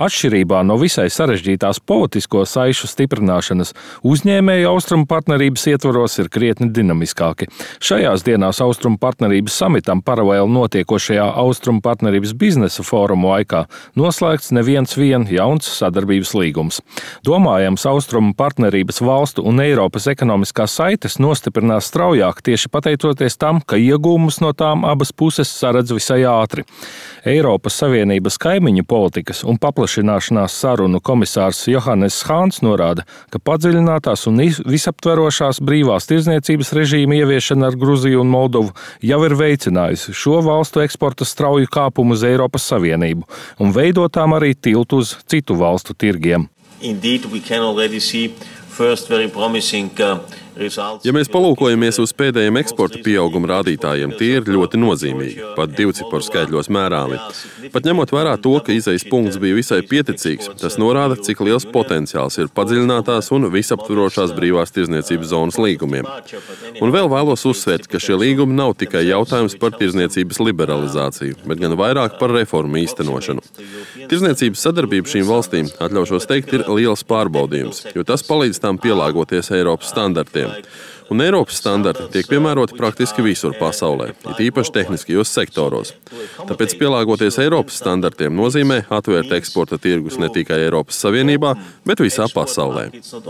Atšķirībā no visai sarežģītās politisko saišu stiprināšanas, uzņēmēju austrumu partnerības ietvaros ir krietni dinamiskāki. Šajās dienās austrumu partnerības samitam paralēli notiekošajā austrumu partnerības biznesa fórumu laikā noslēgts neviens jauns sadarbības līgums. Domājams, austrumu partnerības valstu un Eiropas ekonomiskās saites nostiprinās straujāk tieši pateicoties tam, ka iegūmus no tām abas puses saredz visai ātri. Eiropas Savienības kaimiņu politikas un paplašināšanās sarunu komisārs Johannes Hāns norāda, ka padziļinātās un visaptverošās brīvās tirdzniecības režīma ieviešana ar Gruziju un Moldovu jau ir veicinājusi šo valstu eksporta strauju kāpumu uz Eiropas Savienību un veidotām arī tiltu uz citu valstu tirgiem. Indeed, we can already see first very promising Ja mēs palūkojamies uz pēdējiem eksporta pieauguma rādītājiem, tie ir ļoti nozīmīgi, pat divciparu skaitļos mērāmi. Pat ņemot vērā to, ka izejas punkts bija visai pieticīgs, tas norāda, cik liels potenciāls ir padziļinātās un visaptvarošās brīvās tirdzniecības zonas līgumiem. Un vēl vēlos uzsvērt, ka šie līgumi nav tikai jautājums par tirdzniecības liberalizāciju, bet gan vairāk par reformu īstenošanu. Tirdzniecības sadarbība šīm valstīm, atļaušos teikt, ir liels pārbaudījums, jo tas palīdz tām pielāgoties Eiropas standartiem. Un Eiropas standarti tiek piemēroti praktiski visur pasaulē, it īpaši tehniskajos sektoros. Tāpēc pielāgoties Eiropas standartiem nozīmē atvērt eksporta tirgus ne tikai Eiropas Savienībā, bet visā pasaulē.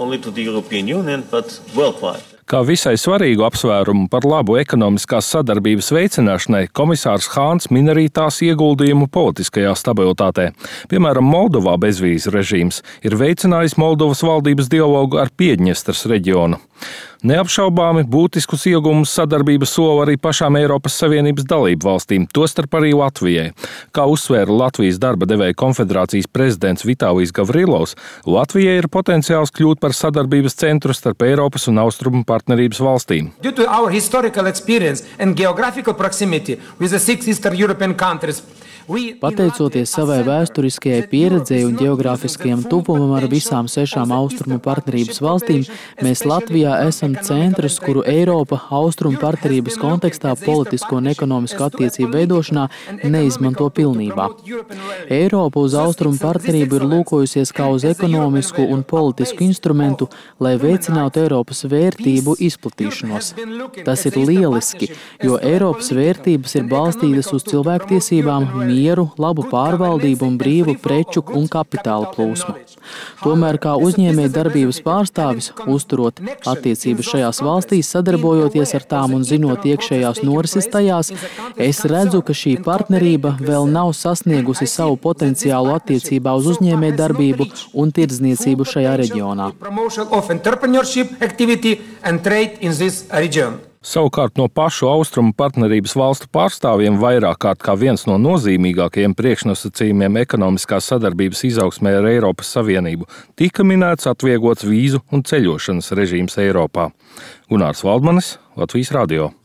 Kā visai svarīgu apsvērumu par labu ekonomiskās sadarbības veicināšanai, komisārs Hāns min arī tās ieguldījumu politiskajā stabilitātē. Piemēram, Moldovā bezvīzu režīms ir veicinājis Moldovas valdības dialogu ar Piedņestras reģionu. Neapšaubāmi būtiskus ieguvumus sadarbības sola arī pašām Eiropas Savienības dalību valstīm, tostarp arī Latvijai. Kā uzsvēra Latvijas darba devēju konfederācijas prezidents Vitālijs Gavrilovs, Latvijai ir potenciāls kļūt par sadarbības centru starp Eiropas un austrumu partnerības valstīm. Due to our historical experience and geographical proximity with the 6 Eastern European countries, pateicoties savai vēsturiskajai pieredzei un geogrāfiskajam tuvumam ar visām 6 austrumu partnerības valstīm, mēs Latvijā esam centrs, kuru Eiropa austrumu partnerības kontekstā politisko un ekonomisko attiecību veidošanā neizmanto pilnībā. Eiropa uz austrumu partnerību ir lūkojusies kā uz ekonomisku un politisku instrumentu, lai veicinātu Eiropas vērtību izplatīšanos. Tas ir lieliski, jo Eiropas vērtības ir balstītas uz cilvēktiesībām, mieru, labu pārvaldību un brīvu preču un kapitāla plūsmu. Tomēr kā uzņēmēju darbības pārstāvis, uzturot attiecības šajās valstīs, sadarbojoties ar tām un zinot iekšējās norises tajās, es redzu, ka šī partnerība vēl nav sasniegusi savu potenciālu attiecībā uz uzņēmēju darbību un tirdzniecību šajā reģionā. Savukārt no pašu austrumu partnerības valstu pārstāvjiem vairāk kārt kā viens no nozīmīgākajiem priekšnosacījumiem ekonomiskās sadarbības izaugsmē ar Eiropas Savienību tika minēts atvieglots vīzu un ceļošanas režīms Eiropā. Gunārs Valdmanis, Latvijas radio.